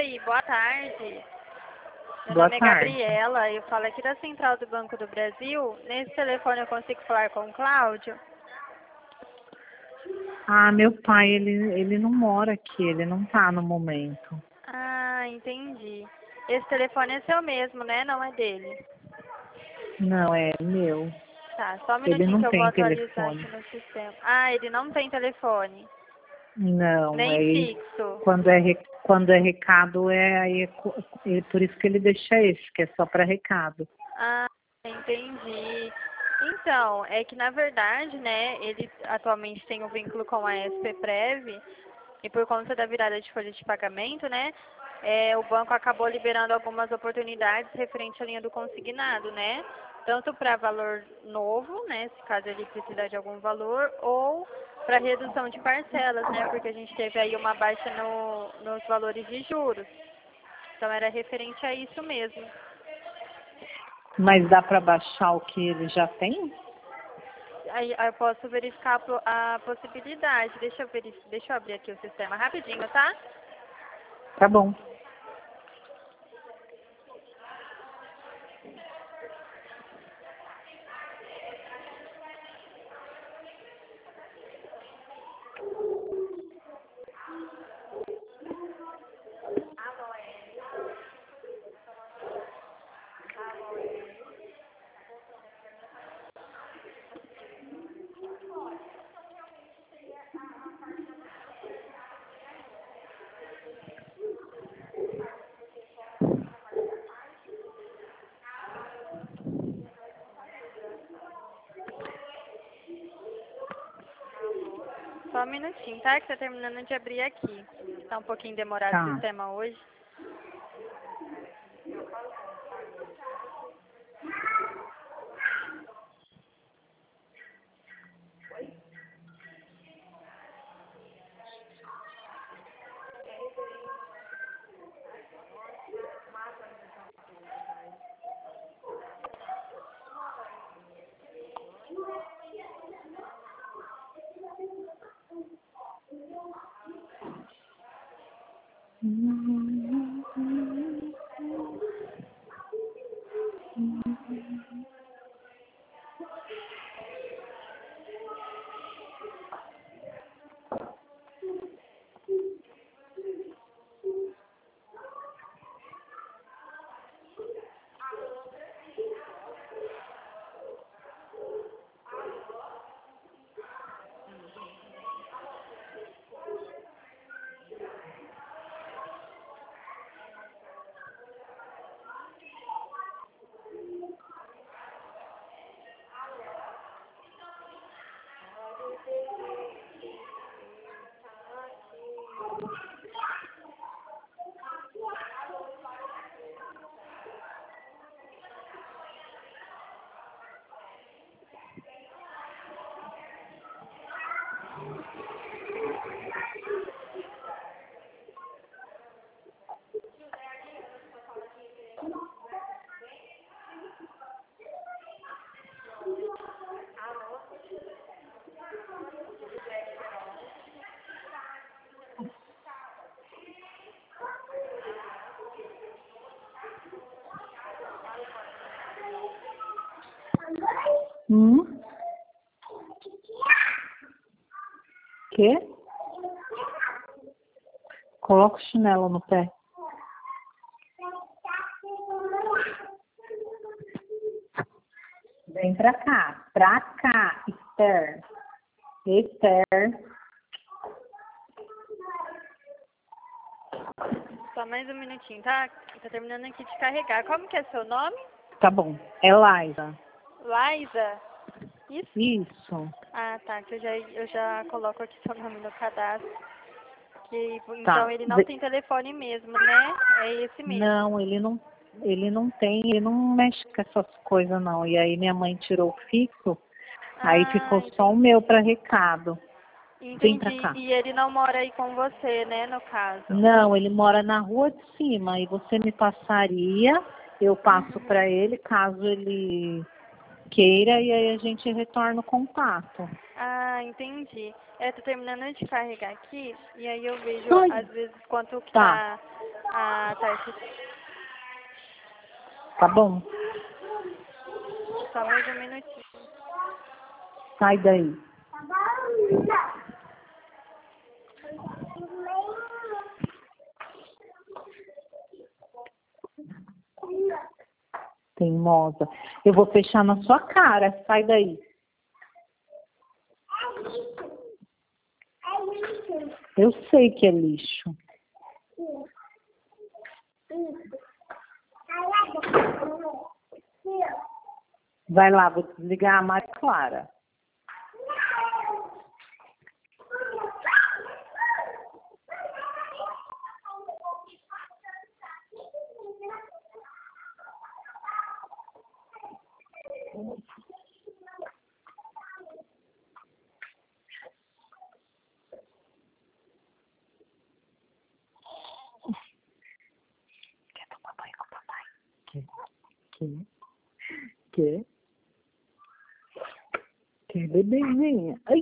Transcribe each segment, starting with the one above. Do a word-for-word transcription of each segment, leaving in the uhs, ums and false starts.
Oi, boa tarde. Meu Boa nome é tarde. Gabriela, eu falo aqui da Central do Banco do Brasil. Nesse telefone eu consigo falar com o Cláudio? Ah, meu pai, ele, ele não mora aqui, ele não tá no momento. Ah, entendi. Esse telefone é seu mesmo, né? Não é dele. Não, é meu. Tá, só um Ele minutinho não que eu vou tem atualizar telefone. aqui no sistema. Ah, ele não tem telefone. Não, Nem é fixo. quando é re- quando é recado é aí é, co- é por isso que ele deixa esse, que é só para recado. Ah, entendi. Então, é que na verdade, né, ele atualmente tem um vínculo com a S P Prev e por conta da virada de folha de pagamento, né, é, o banco acabou liberando algumas oportunidades referente à linha do consignado, né, tanto para valor novo, né, se caso ele precisar de algum valor, ou para redução de parcelas, né, porque a gente teve aí uma baixa no, nos valores de juros. Então era referente a isso mesmo. Mas dá para baixar o que ele já tem? Aí aí eu posso verificar a po- a possibilidade. Deixa eu, verif deixa eu abrir aqui o sistema rapidinho, tá? Tá bom. Só um minutinho, tá? Que tá terminando de abrir aqui. Tá um pouquinho demorado o Tá. sistema hoje. Hum? Quê? Coloca o chinelo no pé. Vem pra cá. Pra cá, Esther. Esther. Só mais um minutinho, tá? Tá terminando aqui de carregar. Como que é seu nome? Tá bom. É Liza. Liza? Isso? Isso. Ah, tá. Que eu já, eu já coloco aqui seu nome no cadastro. Que, então Tá. ele não Vê- tem telefone mesmo, né? É esse mesmo. Não, ele não, ele não tem, ele não mexe com essas coisas não. E aí minha mãe tirou o fixo, aí Ah, ficou só o entendi. meu para recado. Vem pra Entendi. cá. E ele não mora aí com você, né, no caso? Não, ele mora na rua de cima e você me passaria, eu passo Uhum. para ele caso ele queira e aí a gente retorna o contato. Ah, entendi. É, tô terminando de carregar aqui e aí eu vejo, Ai, às vezes, quanto que tá. tá a Tá certo. Tá bom. Só mais um minutinho. Sai daí. Teimosa. Eu vou fechar na sua cara. Sai daí. Eu sei que é lixo. Vai lá, vou desligar a Maria Clara. Quer tomar banho com o papai? Quer? Quer? Quer? Quer, bebezinha? Ai!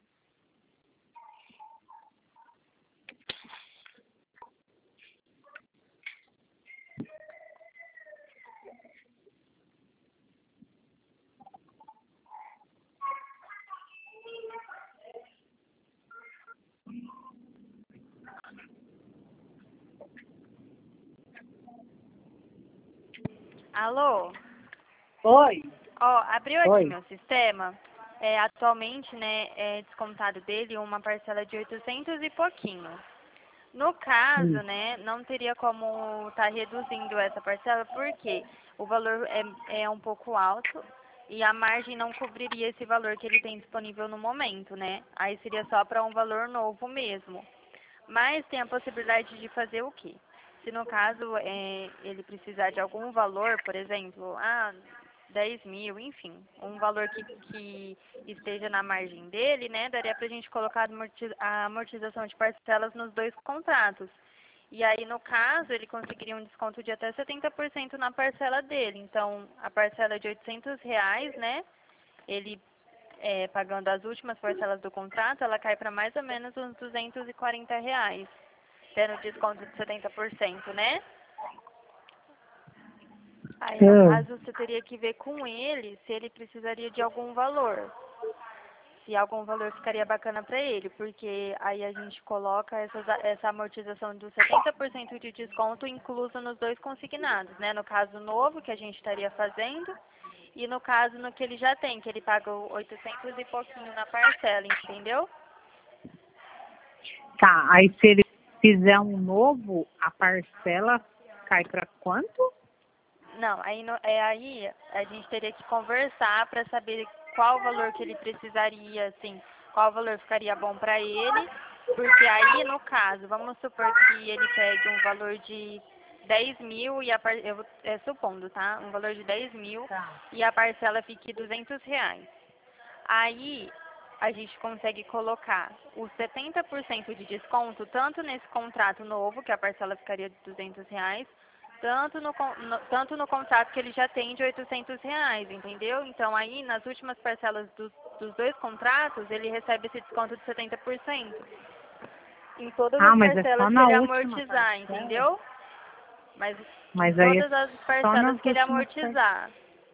Alô? Oi! Ó, abriu aqui Oi. meu sistema. É, atualmente, né, é descontado dele uma parcela de oitocentos e pouquinho. No caso, Hum. né, não teria como estar reduzindo essa parcela, porque o valor é, é um pouco alto e a margem não cobriria esse valor que ele tem disponível no momento, né? Aí seria só para um valor novo mesmo. Mas tem a possibilidade de fazer o quê? Se no caso é, ele precisar de algum valor, por exemplo, ah, dez mil, enfim, um valor que, que esteja na margem dele, né, daria para a gente colocar a amorti- a amortização de parcelas nos dois contratos. E aí, no caso, ele conseguiria um desconto de até setenta por cento na parcela dele. Então, a parcela de oitocentos reais, né, ele é, pagando as últimas parcelas do contrato, ela cai para mais ou menos uns duzentos e quarenta reais, tendo desconto de setenta por cento, né? Aí, no Hum. caso, você teria que ver com ele se ele precisaria de algum valor. Se algum valor ficaria bacana para ele, porque aí a gente coloca essas, essa amortização dos setenta por cento de desconto incluso nos dois consignados, né? No caso novo, que a gente estaria fazendo, e no caso no que ele já tem, que ele paga oitocentos e pouquinho na parcela, entendeu? Tá, aí se ele fizer um novo, a parcela cai para quanto? Não, aí, no, é, aí a gente teria que conversar para saber qual o valor que ele precisaria, assim, qual valor ficaria bom para ele, porque aí, no caso, vamos supor que ele pegue um valor de dez mil, e a par, eu, é, supondo, tá? Um valor de dez mil Tá. e a parcela fique duzentos reais. Aí a gente consegue colocar os setenta por cento de desconto tanto nesse contrato novo, que a parcela ficaria de duzentos reais, tanto no, con- no- tanto no contrato que ele já tem de oitocentos reais, entendeu? Então aí nas últimas parcelas dos, dos dois contratos ele recebe esse desconto de setenta por cento em todas Ah, as mas é só parcelas que na ele última amortizar, parcela? entendeu? Mas em Mas aí é todas as só parcelas nas que ele últimas parcelas. amortizar,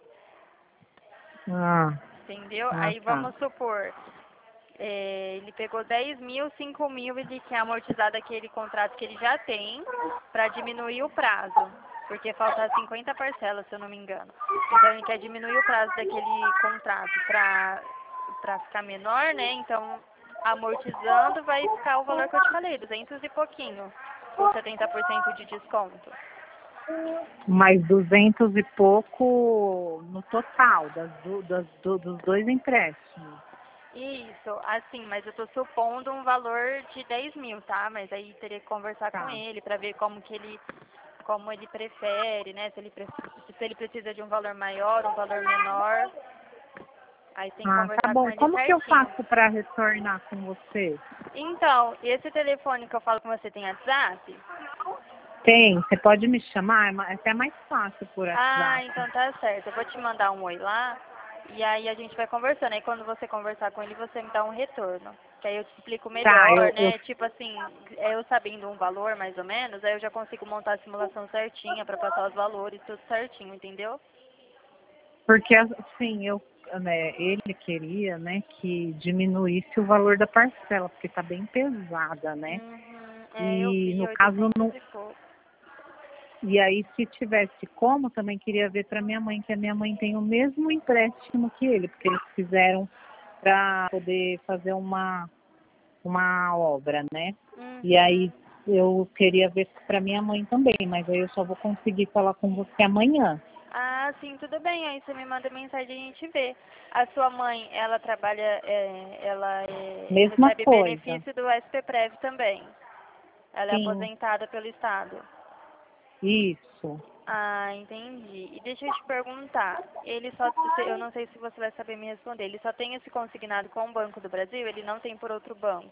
Ah, entendeu? ah, Aí tá. vamos supor, é, ele pegou dez mil, cinco mil, ele quer amortizar daquele contrato que ele já tem para diminuir o prazo, porque falta cinquenta parcelas, se eu não me engano. Então ele quer diminuir o prazo daquele contrato para para ficar menor, né? Então, amortizando vai ficar o valor que eu te falei, duzentos e pouquinho, com setenta por cento de desconto. Mais duzentos e pouco no total das, du- das, do- dos dois empréstimos. Isso, assim, mas eu tô supondo um valor de dez mil, tá? Mas aí teria que conversar com Tá. ele para ver como que ele, como ele prefere, né? Se ele, pre- se ele precisa de um valor maior, um valor menor. Aí tem que Ah, tá conversar com bom. ele Como que eu certinho. faço para retornar com você? Então, esse telefone que eu falo com você tem WhatsApp? Tem, você pode me chamar, é ma- é até mais fácil por Ah, WhatsApp. então tá certo. Eu vou te mandar um oi lá e aí a gente vai conversando. Aí quando você conversar com ele, você me dá um retorno. Que aí eu te explico melhor, Tá, eu, né? eu, Tipo assim, eu sabendo um valor mais ou menos, aí eu já consigo montar a simulação certinha pra passar os valores, tudo certinho, entendeu? porque assim, eu, né, ele queria, né, que diminuísse o valor da parcela, porque tá bem pesada, né? Uhum. É, eu E vi, no caso, oitocentos no, e pouco. e aí se tivesse como, também queria ver para minha mãe, que a minha mãe tem o mesmo empréstimo que ele, porque eles fizeram para poder fazer uma, uma obra, né? E aí Uhum. eu queria ver para minha mãe também, mas aí eu só vou conseguir falar com você amanhã. Ah, sim, tudo bem. Aí você me manda mensagem e a gente vê. A sua mãe, ela trabalha, é, ela é, Mesma recebe coisa. benefício do S P Prev também. Ela é Sim, aposentada pelo Estado. isso. Ah, entendi. E deixa eu te perguntar, ele só, eu não sei se você vai saber me responder, ele só tem esse consignado com o Banco do Brasil? Ele não tem por outro banco?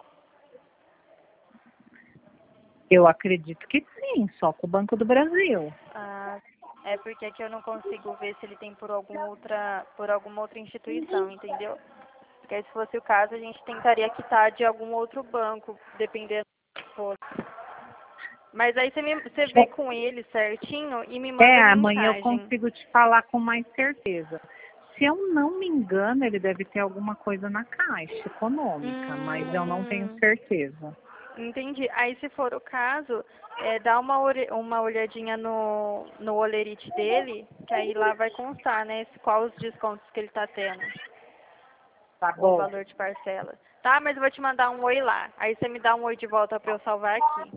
Eu acredito que sim, só com o Banco do Brasil. Ah, é porque aqui eu não consigo ver se ele tem por alguma outra, por alguma outra instituição, entendeu? Porque aí, se fosse o caso, a gente tentaria quitar de algum outro banco, dependendo do que fosse. Mas aí você, me, você vê com ele certinho e me manda É, amanhã eu mensagem. consigo te falar com mais certeza. Se eu não me engano, ele deve ter alguma coisa na Caixa Econômica, mas eu não tenho Hum, certeza. entendi. Aí, se for o caso, é, dá uma, ore- uma olhadinha no, no olerite dele, que aí lá vai constar, né, esse- qual os descontos que ele tá tendo, Tá ou o bom. valor de parcela. Tá, mas eu vou te mandar um oi lá. Aí você me dá um oi de volta pra eu salvar aqui.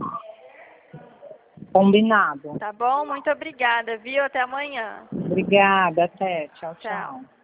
Combinado. Tá bom? Muito obrigada, viu? Até amanhã. Obrigada, até. Tchau, Tchau. tchau.